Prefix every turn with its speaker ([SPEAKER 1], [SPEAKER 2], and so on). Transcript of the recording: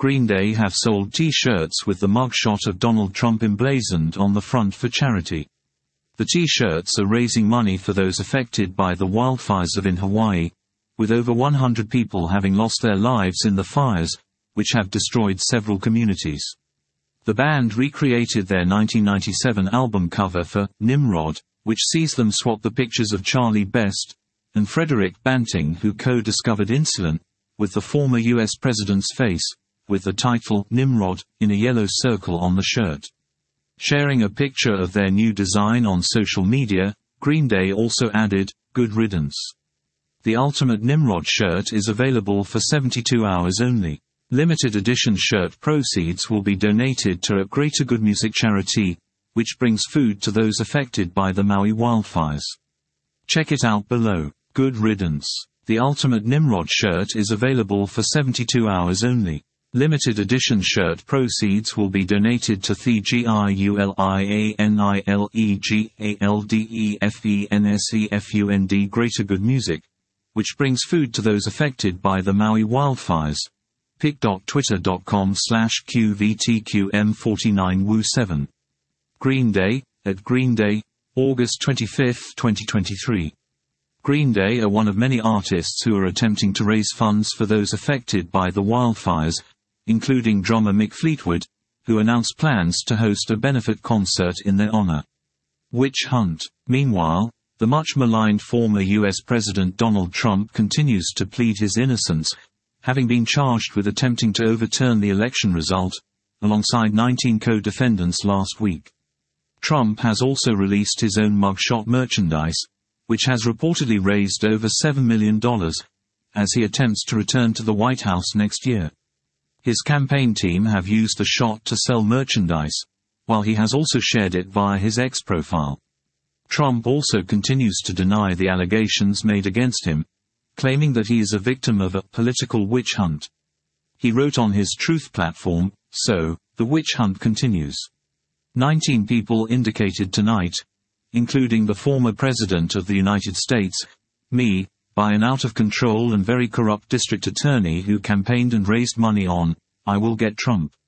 [SPEAKER 1] Green Day have sold T-shirts with the mugshot of Donald Trump emblazoned on the front for charity. The T-shirts are raising money for those affected by the wildfires in Hawaii, with over 100 people having lost their lives in the fires, which have destroyed several communities. The band recreated their 1997 album cover for Nimrod, which sees them swap the pictures of Charlie Best and Frederick Banting, who co-discovered insulin, with the former U.S. president's face, with the title Nimrod in a yellow circle on the shirt. Sharing a picture of their new design on social media, Green Day also added, "Good riddance." The Ultimate Nimrod shirt is available for 72 hours only. Limited edition shirt proceeds will be donated to a Greater Good Music charity, which brings food to those affected by the Maui wildfires. Check it out below. Good riddance. The Ultimate Nimrod shirt is available for 72 hours only. Limited edition shirt proceeds will be donated to the GIULIANILEGALDEFENSEFUND Greater Good Music, which brings food to those affected by the Maui wildfires. pic.twitter.com/QVTQM49Woo7. Green Day, at Green Day, August 25, 2023. Green Day are one of many artists who are attempting to raise funds for those affected by the wildfires, including drummer Mick Fleetwood, who announced plans to host a benefit concert in their honor. Witch hunt. Meanwhile, the much-maligned former U.S. President Donald Trump continues to plead his innocence, having been charged with attempting to overturn the election result, alongside 19 co-defendants last week. Trump has also released his own mugshot merchandise, which has reportedly raised over $7 million, as he attempts to return to the White House next year. His campaign team have used the shot to sell merchandise, while he has also shared it via his X profile. Trump also continues to deny the allegations made against him, claiming that he is a victim of a political witch hunt. He wrote on his Truth platform, "So, the witch hunt continues." 19 people indicated tonight, including the former President of the United States, me, by an out-of-control and very corrupt district attorney who campaigned and raised money on, "I will get Trump."